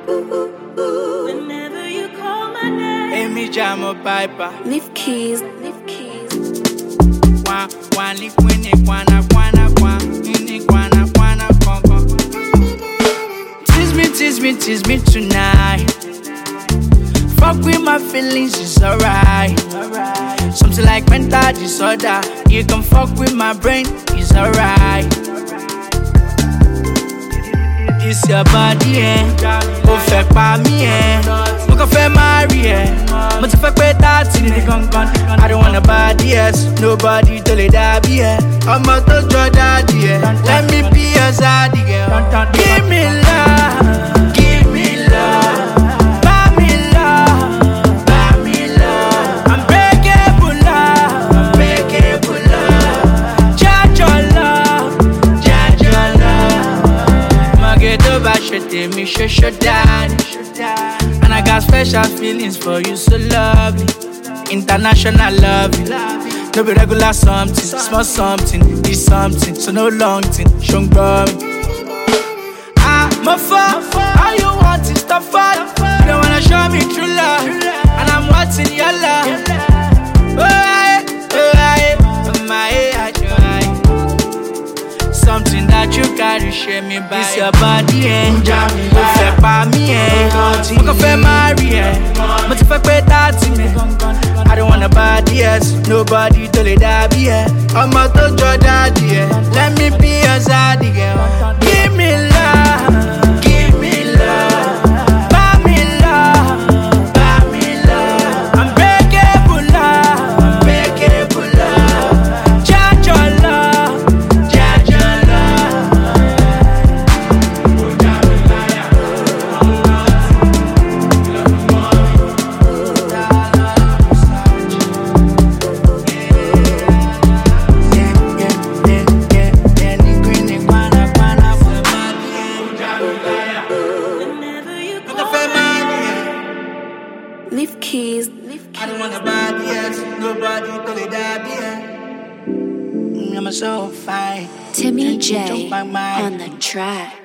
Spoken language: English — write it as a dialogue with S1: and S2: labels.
S1: Whenever you call my name,
S2: Amy Jamo Piper.
S1: Leaf keys.
S2: Tease me tonight. Fuck with my feelings, it's alright. Something like mental disorder. You can fuck with my brain, it's alright. It's your body, ó fẹ́ pa mí, mo kàn fẹ́ marry, mo ti fẹ́ pé 30 ní gangan. I don't want nobody else, nobody tó lè dàbí ẹ. Ọmọ tó jọ daddy, let me be your zaddy, girl. Give me love, give me love. Buy me love, buy me love. Unbreakable love, unbreakable love. Judge your love, judge your love. Get over shit, me show daddy. And I got special feelings for you, so lovely. International loving. No be regular something, small something, be something. So no long thing, shung me. I'm a fuck, all you want is the fun. You don't wanna show me true love, and I'm watching your love. Something that you gotta share me by. It's your body, ó fẹ́ pa mí, mo kàn fẹ́ marry, mo ti fẹ́ pé 30 ní gangan. I don't want nobody else, nobody tó lè dàbí ẹ. Ọmọ tó jọ daddy, let me be your zaddy, girl. Give me love, give me love. Buy me love, buy me love. Unbreakable love, unbreakable love. Judge your love, judge your love.
S1: Leaf keys.
S2: I don't want nobody else, nobody till they die, I'm so fine.
S1: Timmy J
S2: Change my mind.
S1: on the track.